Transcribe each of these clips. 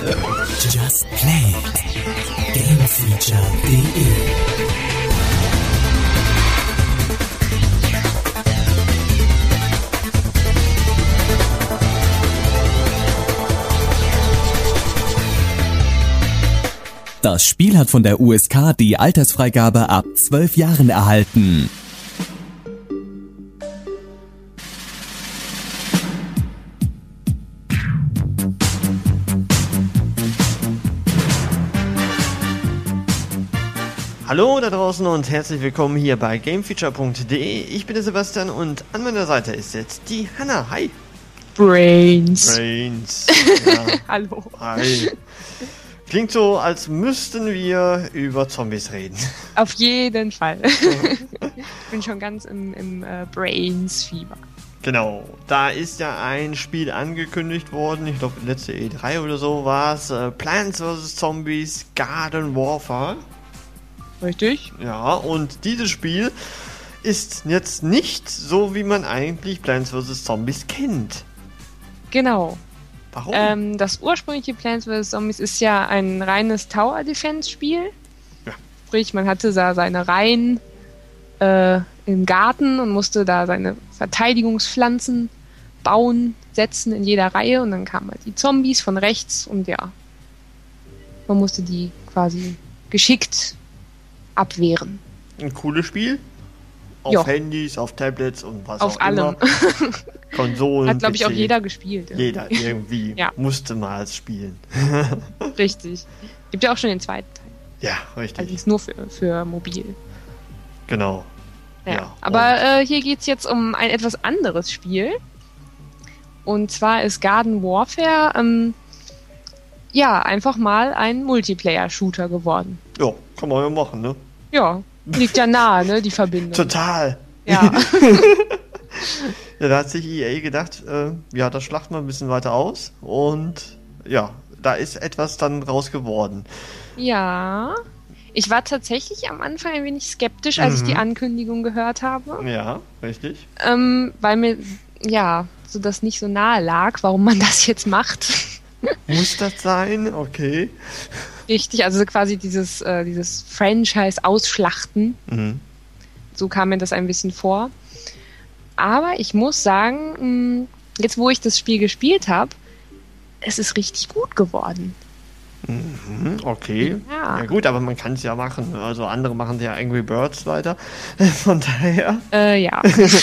Just Play. Gamefeature.de. Das Spiel hat von der USK die Altersfreigabe ab 12 Jahren erhalten. Hallo da draußen und herzlich willkommen hier bei Gamefeature.de. Ich bin der Sebastian und an meiner Seite ist jetzt die Hanna. Hi. Brains. Ja. Hallo. Hi. Klingt so, als müssten wir über Zombies reden. Auf jeden Fall. Ich bin schon ganz im Brains-Fieber. Genau, da ist ja ein Spiel angekündigt worden, ich glaube letzte E3 oder so war es, Plants vs. Zombies Garden Warfare. Richtig? Ja, und dieses Spiel ist jetzt nicht so, wie man eigentlich Plants vs. Zombies kennt. Genau. Warum? Das ursprüngliche Plants vs. Zombies ist ja ein reines Tower-Defense-Spiel. Ja. Sprich, man hatte da seine Reihen im Garten und musste da seine Verteidigungspflanzen bauen, setzen in jeder Reihe und dann kamen halt die Zombies von rechts und ja, man musste die quasi geschickt abwehren. Ein cooles Spiel? Auf Jo. Handys, auf Tablets und was Auf auch allem. immer. Konsolen, Hat, glaube ich, PC. auch jeder gespielt. Jeder irgendwie Ja. musste mal spielen. Richtig. Gibt ja auch schon den zweiten Teil. Ja, richtig. Also ist nur für mobil. Genau. Ja. Ja, Aber hier geht's jetzt um ein etwas anderes Spiel. Und zwar ist Garden Warfare einfach mal ein Multiplayer-Shooter geworden. Ja, kann man ja machen, ne? Ja, liegt ja nahe, ne, die Verbindung. Total. Ja. Ja, da hat sich EA gedacht, das schlachten wir ein bisschen weiter aus. Und ja, da ist etwas dann raus geworden. Ja. Ich war tatsächlich am Anfang ein wenig skeptisch, als ich die Ankündigung gehört habe. Ja, richtig. Weil mir, so das nicht so nahe lag, warum man das jetzt macht. Muss das sein? Okay. Richtig, also quasi dieses Franchise ausschlachten. Mhm. So kam mir das ein bisschen vor. Aber ich muss sagen, jetzt wo ich das Spiel gespielt habe, es ist richtig gut geworden. Mhm, okay. Ja. Ja gut, aber man kann es ja machen. Also andere machen ja Angry Birds weiter. Von daher Ja.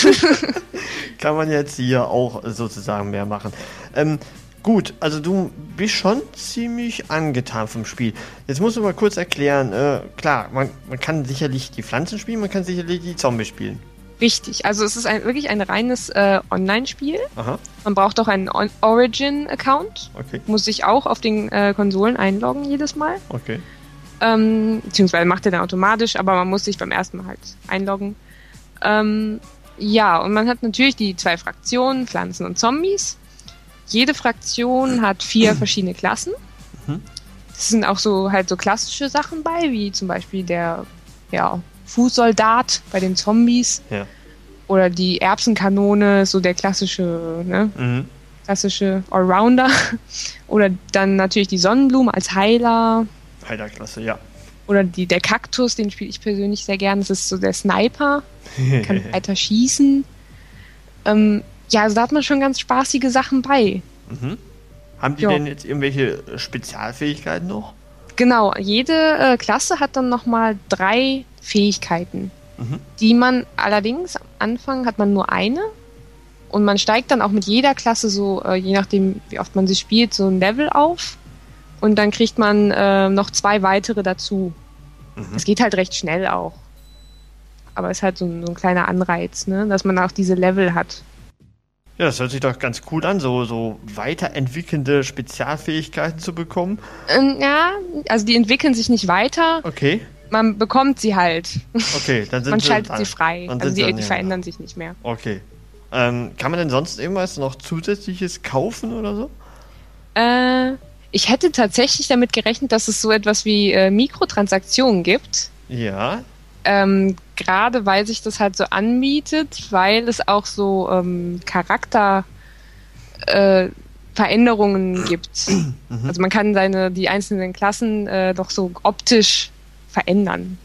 kann man jetzt hier auch sozusagen mehr machen. Gut, also du bist schon ziemlich angetan vom Spiel. Jetzt musst du mal kurz erklären, klar, man kann sicherlich die Pflanzen spielen, man kann sicherlich die Zombies spielen. Richtig, also es ist wirklich ein reines Online-Spiel. Aha, Man braucht auch einen Origin-Account. okay, Muss sich auch auf den Konsolen einloggen jedes Mal. okay. Beziehungsweise macht er dann automatisch, aber man muss sich beim ersten Mal halt einloggen. Und man hat natürlich die 2 Fraktionen, Pflanzen und Zombies. Jede Fraktion hat 4 verschiedene Klassen. Mhm. Es sind auch so klassische Sachen bei, wie zum Beispiel der Fußsoldat bei den Zombies. Ja. Oder die Erbsenkanone, so der klassische, klassische Allrounder. Oder dann natürlich die Sonnenblume als Heiler. Heilerklasse, ja. Oder der Kaktus, den spiele ich persönlich sehr gern. Das ist so der Sniper. Kann weiter schießen. Also da hat man schon ganz spaßige Sachen bei. Mhm. Haben die denn jetzt irgendwelche Spezialfähigkeiten noch? Genau, jede Klasse hat dann nochmal 3 Fähigkeiten, die man allerdings am Anfang hat man nur eine und man steigt dann auch mit jeder Klasse so, je nachdem wie oft man sie spielt, so ein Level auf und dann kriegt man noch 2 weitere dazu. Es geht halt recht schnell auch, aber es ist halt so ein kleiner Anreiz, ne, dass man auch diese Level hat. Ja, das hört sich doch ganz cool an, so weiterentwickelnde Spezialfähigkeiten zu bekommen. Also die entwickeln sich nicht weiter. Okay. Man bekommt sie halt. Okay, dann sind man schaltet sie frei. Also die verändern sich nicht mehr. Okay. Kann man denn sonst irgendwas noch Zusätzliches kaufen oder so? Ich hätte tatsächlich damit gerechnet, dass es so etwas wie Mikrotransaktionen gibt. Ja. Gerade weil sich das halt so anbietet, weil es auch so Charakter Veränderungen gibt. Also man kann die einzelnen Klassen doch so optisch verändern.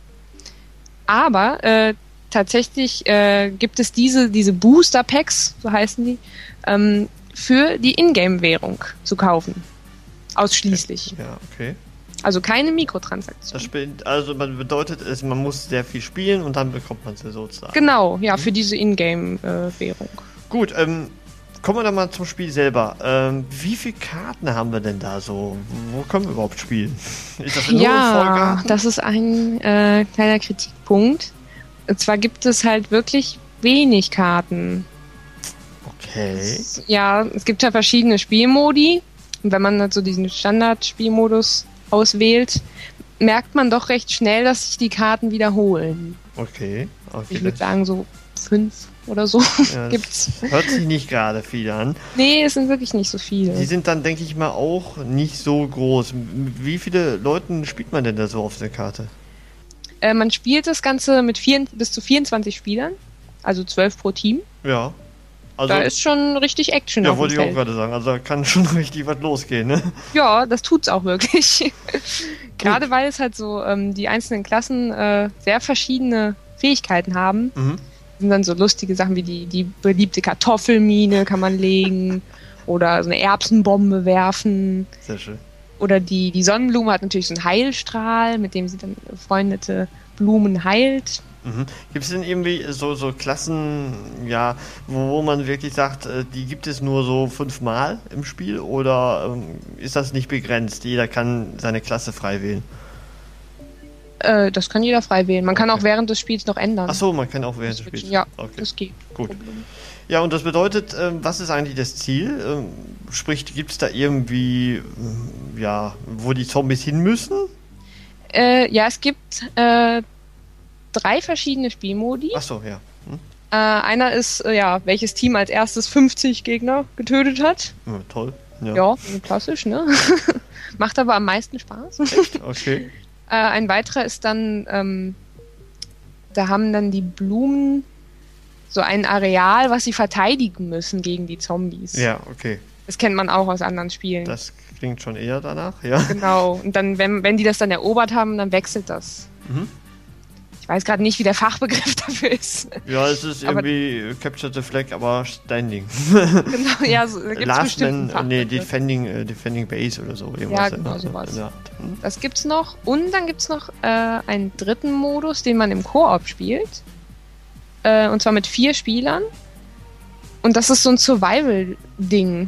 Aber tatsächlich gibt es diese Booster-Packs, so heißen die, für die Ingame-Währung zu kaufen. Ausschließlich. Ja, okay. Also keine Mikrotransaktion. Also man bedeutet es, man muss sehr viel spielen und dann bekommt man sie sozusagen. Genau, ja, für diese Ingame-Währung. Gut, kommen wir dann mal zum Spiel selber. Wie viele Karten haben wir denn da so? Wo können wir überhaupt spielen? Ist das nur ja, das ist ein kleiner Kritikpunkt. Und zwar gibt es halt wirklich wenig Karten. Okay. Es gibt ja verschiedene Spielmodi. Und wenn man halt so diesen Standard-Spielmodus auswählt, merkt man doch recht schnell, dass sich die Karten wiederholen. Okay. Ich würde sagen, so 5 oder so gibt's. Hört sich nicht gerade viel an. Nee, es sind wirklich nicht so viele. Die sind dann, denke ich mal, auch nicht so groß. Wie viele Leuten spielt man denn da so auf der Karte? Man spielt das Ganze mit bis zu 24 Spielern, also 12 pro Team. Ja. Also, da ist schon richtig Action auf dem wollte ich Feld. auch gerade sagen. Also da kann schon richtig was losgehen, ne? Ja, das tut's auch wirklich. Gerade weil es halt so die einzelnen Klassen sehr verschiedene Fähigkeiten haben. Sind dann so lustige Sachen wie die beliebte Kartoffelmine kann man legen oder so eine Erbsenbombe werfen. Sehr schön. Oder die Sonnenblume hat natürlich so einen Heilstrahl, mit dem sie dann befreundete Blumen heilt. Gibt es denn irgendwie so Klassen, ja, wo man wirklich sagt, die gibt es nur so 5-mal im Spiel oder ist das nicht begrenzt? Jeder kann seine Klasse frei wählen? Das kann jeder frei wählen. Man kann auch während des Spiels noch ändern. Achso, man kann auch während des Spiels. Ja, okay. Das geht. Gut. Ja, und das bedeutet, was ist eigentlich das Ziel? Sprich, gibt es da irgendwie, wo die Zombies hin müssen? Es gibt 3 verschiedene Spielmodi. Achso, ja. Einer ist, welches Team als erstes 50 Gegner getötet hat. Ja, toll. Ja, klassisch, ne? Macht aber am meisten Spaß. Echt? Okay. Ein weiterer ist dann, da haben dann die Blumen so ein Areal, was sie verteidigen müssen gegen die Zombies. Ja, okay. Das kennt man auch aus anderen Spielen. Das klingt schon eher danach, ja. Genau. Und dann, wenn die das dann erobert haben, dann wechselt das. Ich weiß gerade nicht, wie der Fachbegriff dafür ist. Ja, es ist irgendwie Capture the Flag, aber Standing. Genau, ja, so, da gibt's Last bestimmt Man, Defending Base oder so. Ja, genau, sowas. Ja. Das gibt's noch. Und dann gibt's noch einen dritten Modus, den man im Koop spielt. Und zwar mit 4 Spielern. Und das ist so ein Survival-Ding.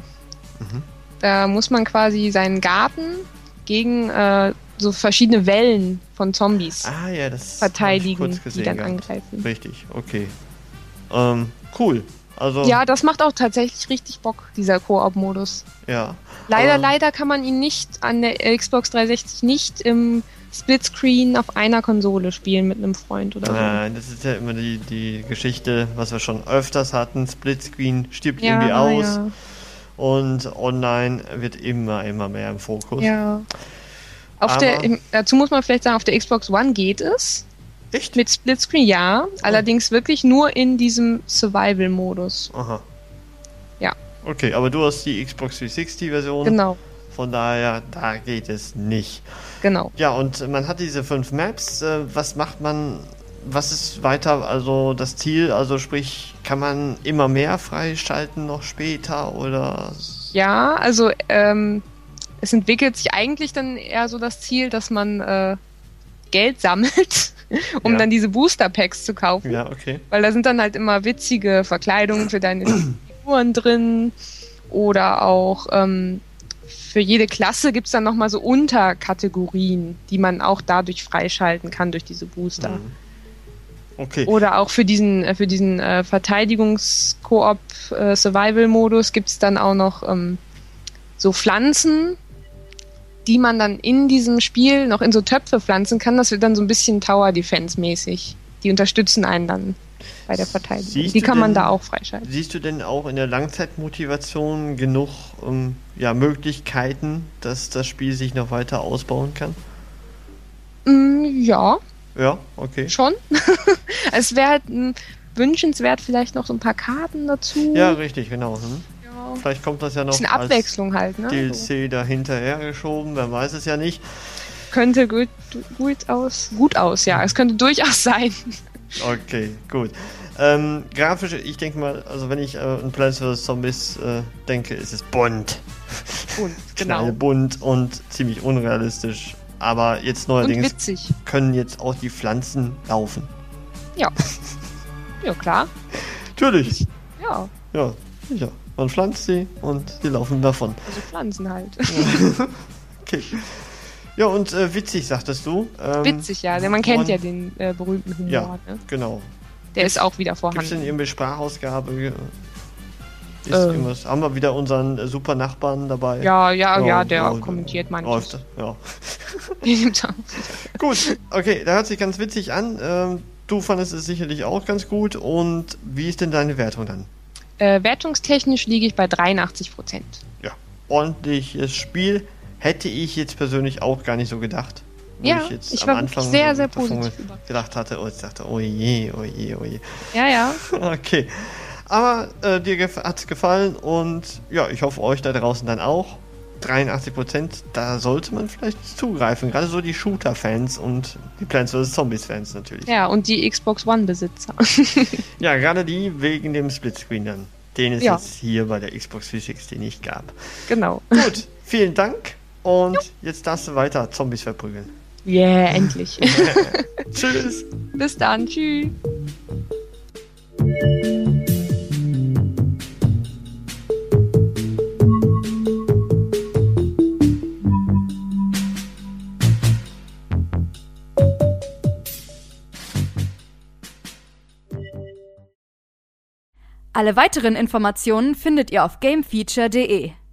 Da muss man quasi seinen Garten gegen so verschiedene Wellen von Zombies verteidigen, die dann angreifen. Richtig, okay. Cool. Also, ja, das macht auch tatsächlich richtig Bock, dieser Koop-Modus. Ja. Leider kann man ihn nicht an der Xbox 360 nicht im Splitscreen auf einer Konsole spielen mit einem Freund oder so. Nein, das ist ja immer die Geschichte, was wir schon öfters hatten. Splitscreen stirbt irgendwie aus. Ja. Und online wird immer mehr im Fokus. Ja. Dazu muss man vielleicht sagen, auf der Xbox One geht es. Echt? Mit Splitscreen, ja. Allerdings wirklich nur in diesem Survival-Modus. Aha. Ja. Okay, aber du hast die Xbox 360-Version. Genau. Von daher, da geht es nicht. Genau. Ja, und man hat diese 5 Maps. Was macht man? Was ist weiter, also das Ziel? Also sprich, kann man immer mehr freischalten noch später oder? Ja, also es entwickelt sich eigentlich dann eher so das Ziel, dass man Geld sammelt, um dann diese Booster-Packs zu kaufen. Ja, okay. Weil da sind dann halt immer witzige Verkleidungen für deine Figuren drin oder auch für jede Klasse gibt es dann nochmal so Unterkategorien, die man auch dadurch freischalten kann durch diese Booster. Okay. Oder auch für diesen Verteidigungs-Koop-Survival-Modus gibt es dann auch noch so Pflanzen, die man dann in diesem Spiel noch in so Töpfe pflanzen kann. Das wird dann so ein bisschen Tower-Defense-mäßig. Die unterstützen einen dann bei der Verteidigung. Die kann man da auch freischalten. Siehst du denn auch in der Langzeitmotivation genug Möglichkeiten, dass das Spiel sich noch weiter ausbauen kann? Ja. Ja, okay. Schon. Es wäre halt wünschenswert, vielleicht noch so ein paar Karten dazu. Ja, richtig, genau. Ja. Vielleicht kommt das ja noch bisschen Abwechslung halt, ne? DLC dahinterher geschoben, wer weiß es ja nicht. Könnte gut aus, ja. Es könnte durchaus sein. Okay, gut. Grafisch, ich denke mal, also wenn ich an Plants vs. Zombies denke, ist es bunt. Genau. Bunt und ziemlich unrealistisch. Aber jetzt neuerdings können jetzt auch die Pflanzen laufen. Ja. Ja, klar. Natürlich. Ja. Ja, sicher. Man pflanzt sie und sie laufen davon. Also Pflanzen halt. Okay. Ja, und witzig, sagtest du. Witzig, ja. Denn man kennt ja den berühmten Humor. Ja, ne? genau. Der ist auch wieder vorhanden. Gibt es denn irgendwie Sprachausgabe? Haben wir wieder unseren super Nachbarn dabei? Ja, der kommentiert manches. Ja. Gut, okay, da hört sich ganz witzig an. Du fandest es sicherlich auch ganz gut. Und wie ist denn deine Wertung dann? Wertungstechnisch liege ich bei 83%. Ja, ordentliches Spiel. Hätte ich jetzt persönlich auch gar nicht so gedacht. Ja, ich jetzt ich am war Anfang sehr, sehr positiv gedacht hatte. Ich dachte, oh je. Ja. Okay. Aber dir hat es gefallen und ja, ich hoffe euch da draußen dann auch. 83%, da sollte man vielleicht zugreifen. Gerade so die Shooter-Fans und die Plants vs. Zombies-Fans natürlich. Ja, und die Xbox One-Besitzer. Ja, gerade die wegen dem Splitscreen dann, den es jetzt hier bei der Xbox 360 nicht gab. Genau. Gut, vielen Dank und jetzt darfst du weiter Zombies verprügeln. Yeah, endlich. Tschüss. Bis dann, tschüss. Alle weiteren Informationen findet ihr auf gamefeature.de.